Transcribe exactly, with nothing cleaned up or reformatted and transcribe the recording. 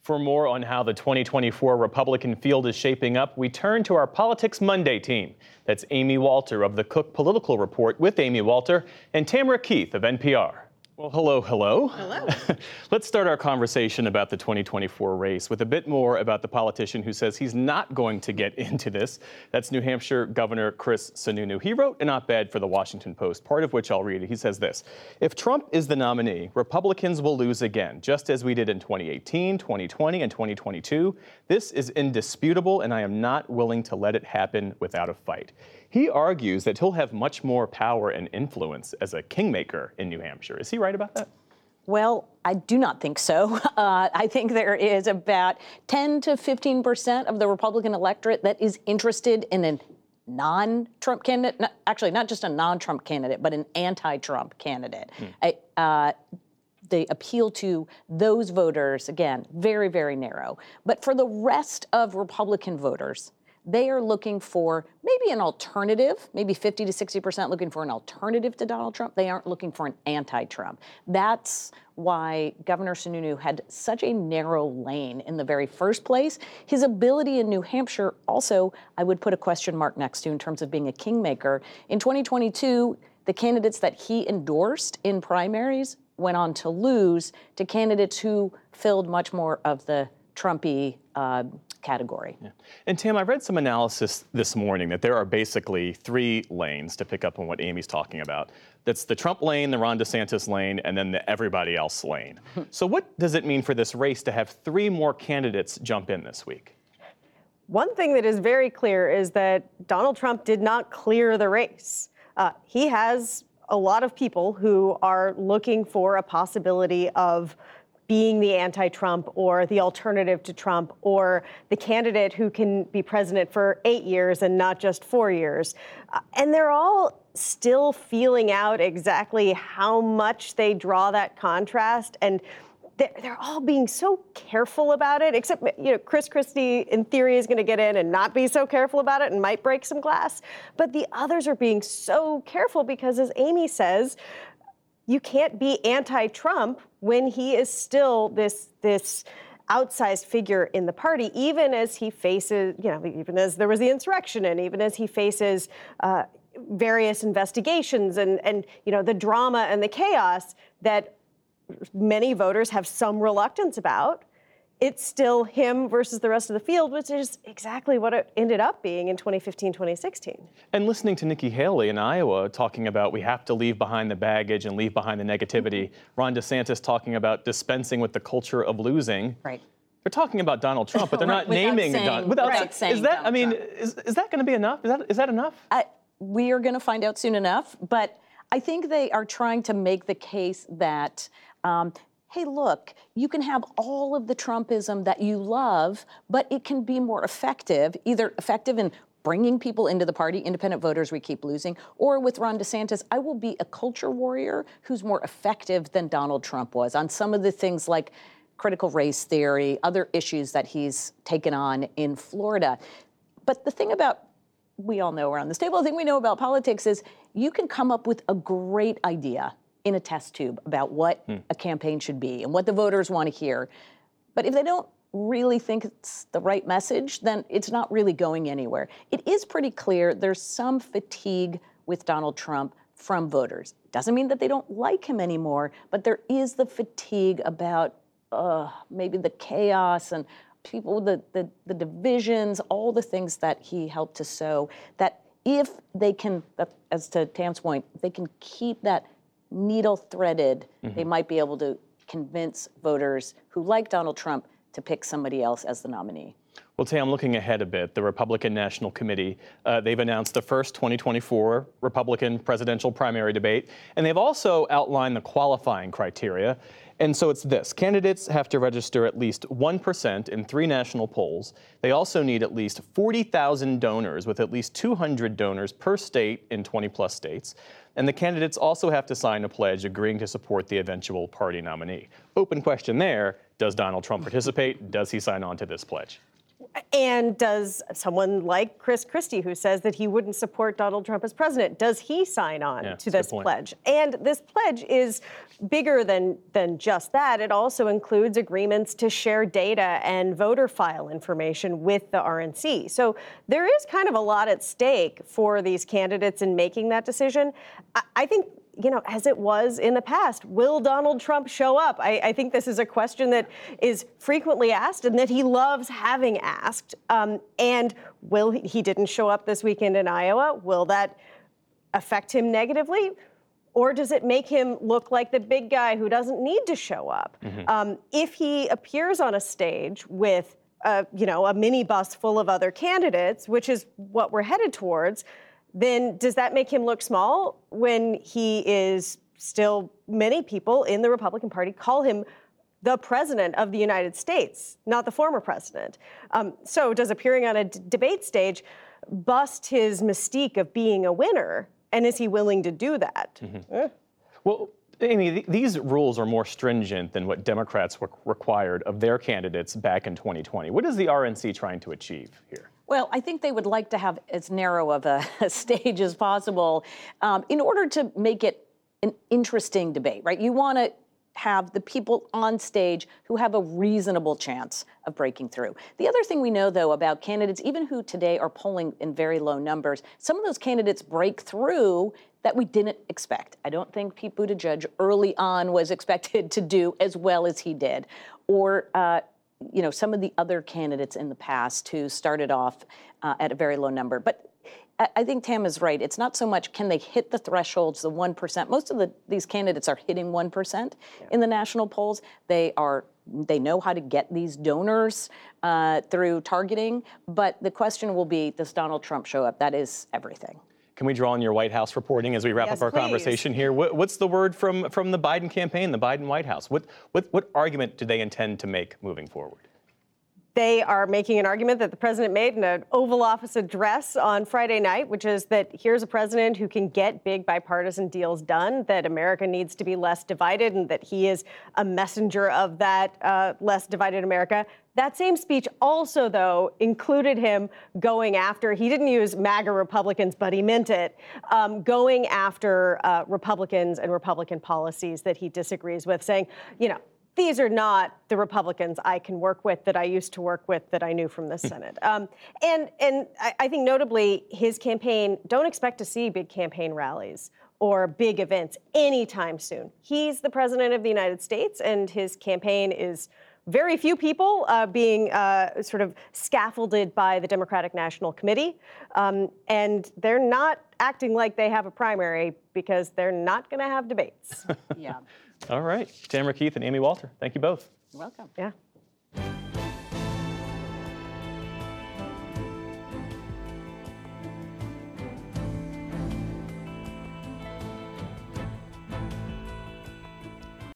For more on how the twenty twenty-four Republican field is shaping up, we turn to our Politics Monday team. That's Amy Walter of the Cook Political Report with Amy Walter and Tamara Keith of N P R. Well, hello, hello. Hello. Let's start our conversation about the twenty twenty-four race with a bit more about the politician who says he's not going to get into this. That's New Hampshire Governor Chris Sununu. He wrote an op-ed for the Washington Post, part of which I'll read. He says this: if Trump is the nominee, Republicans will lose again, just as we did in twenty eighteen, twenty twenty, and twenty twenty-two. This is indisputable, and I am not willing to let it happen without a fight. He argues that he'll have much more power and influence as a kingmaker in New Hampshire. Is he right about that? Well, I do not think so. Uh, I think there is about ten to fifteen percent of the Republican electorate that is interested in a non-Trump candidate, not, actually not just a non-Trump candidate, but an anti-Trump candidate. Hmm. I, uh, the appeal to those voters, again, very, very narrow. But for the rest of Republican voters, they are looking for maybe an alternative, maybe fifty to sixty percent looking for an alternative to Donald Trump. They aren't looking for an anti-Trump. That's why Governor Sununu had such a narrow lane in the very first place. His ability in New Hampshire also, I would put a question mark next to in terms of being a kingmaker. In twenty twenty-two, the candidates that he endorsed in primaries went on to lose to candidates who filled much more of the Trumpy uh, category. Yeah. And Tam, I read some analysis this morning that there are basically three lanes, to pick up on what Amy's talking about. That's the Trump lane, the Ron DeSantis lane, and then the everybody else lane. So what does it mean for this race to have three more candidates jump in this week? One thing that is very clear is that Donald Trump did not clear the race. Uh, he has a lot of people who are looking for a possibility of being the anti-Trump or the alternative to Trump or the candidate who can be president for eight years and not just four years. Uh, and they're all still feeling out exactly how much they draw that contrast. And they're, they're all being so careful about it, except, you know, Chris Christie, in theory, is going to get in and not be so careful about it and might break some glass. But the others are being so careful because, as Amy says, you can't be anti-Trump when he is still this this outsized figure in the party, even as he faces, you know, even as there was the insurrection and even as he faces uh, various investigations and, and, you know, the drama and the chaos that many voters have some reluctance about. It's still him versus the rest of the field, which is exactly what it ended up being in twenty fifteen, twenty sixteen. And listening to Nikki Haley in Iowa talking about we have to leave behind the baggage and leave behind the negativity. Ron DeSantis talking about dispensing with the culture of losing. Right. They're talking about Donald Trump, but they're not without naming saying, Donald. Without right. saying is that? Donald I mean, Trump. is is that going to be enough? Is that is that enough? Uh, we are going to find out soon enough. But I think they are trying to make the case that. Um, Hey, look, you can have all of the Trumpism that you love, but it can be more effective, either effective in bringing people into the party, independent voters we keep losing, or with Ron DeSantis, I will be a culture warrior who's more effective than Donald Trump was on some of the things like critical race theory, other issues that he's taken on in Florida. But the thing about, we all know around this table, the thing we know about politics is you can come up with a great idea in a test tube about what hmm. a campaign should be and what the voters want to hear. But if they don't really think it's the right message, then it's not really going anywhere. It is pretty clear there's some fatigue with Donald Trump from voters. Doesn't mean that they don't like him anymore, but there is the fatigue about uh, maybe the chaos and people, the, the, the divisions, all the things that he helped to sow, that if they can, as to Tam's point, they can keep that needle threaded, mm-hmm. they might be able to convince voters who like Donald Trump to pick somebody else as the nominee. Well, Tam, looking ahead a bit, the Republican National Committee, uh, they've announced the first twenty twenty-four Republican presidential primary debate, and they've also outlined the qualifying criteria. And so it's this: candidates have to register at least one percent in three national polls. They also need at least forty thousand donors, with at least two hundred donors per state in twenty plus states. And the candidates also have to sign a pledge agreeing to support the eventual party nominee. Open question there: does Donald Trump participate? Does he sign on to this pledge? And does someone like Chris Christie, who says that he wouldn't support Donald Trump as president, does he sign on Yeah, to that's a this good point. pledge? And this pledge is bigger than, than just that. It also includes agreements to share data and voter file information with the R N C. So there is kind of a lot at stake for these candidates in making that decision. I, I think, you know, as it was in the past, will Donald Trump show up? I, I think this is a question that is frequently asked and that he loves having asked. Um, and will he, he didn't show up this weekend in Iowa? Will that affect him negatively? Or does it make him look like the big guy who doesn't need to show up? Mm-hmm. Um, if he appears on a stage with, uh, you know, a minibus full of other candidates, which is what we're headed towards, then does that make him look small when he is still, many people in the Republican Party call him the president of the United States, not the former president. Um, so does appearing on a d- debate stage bust his mystique of being a winner? And is he willing to do that? Mm-hmm. Eh. Well, Amy, th- these rules are more stringent than what Democrats were required of their candidates back in twenty twenty. What is the R N C trying to achieve here? Well, I think they would like to have as narrow of a, a stage as possible um, in order to make it an interesting debate, right? You want to have the people on stage who have a reasonable chance of breaking through. The other thing we know, though, about candidates, even who today are polling in very low numbers, some of those candidates break through that we didn't expect. I don't think Pete Buttigieg early on was expected to do as well as he did, or uh, you know, some of the other candidates in the past who started off uh, at a very low number. But I, I think Tam is right. It's not so much can they hit the thresholds, the one percent. Most of the, these candidates are hitting one percent yeah. in the national polls. They are, they know how to get these donors uh, through targeting. But the question will be, does Donald Trump show up? That is everything. Can we draw on your White House reporting as we wrap yes, up our please. conversation here? What, what's the word from, from the Biden campaign, the Biden White House? What, what, what argument do they intend to make moving forward? They are making an argument that the president made in an Oval Office address on Friday night, which is that here's a president who can get big bipartisan deals done, that America needs to be less divided, and that he is a messenger of that uh, less divided America. That same speech also, though, included him going after, he didn't use MAGA Republicans, but he meant it, um, going after uh, Republicans and Republican policies that he disagrees with, saying, you know, these are not the Republicans I can work with that I used to work with that I knew from the Senate. Um, and and I, I think notably his campaign, don't expect to see big campaign rallies or big events anytime soon. He's the president of the United States, and his campaign is very few people uh, being uh, sort of scaffolded by the Democratic National Committee. Um, and they're not acting like they have a primary because they're not going to have debates. Yeah. All right. Tamara Keith and Amy Walter, thank you both. You're welcome. Yeah.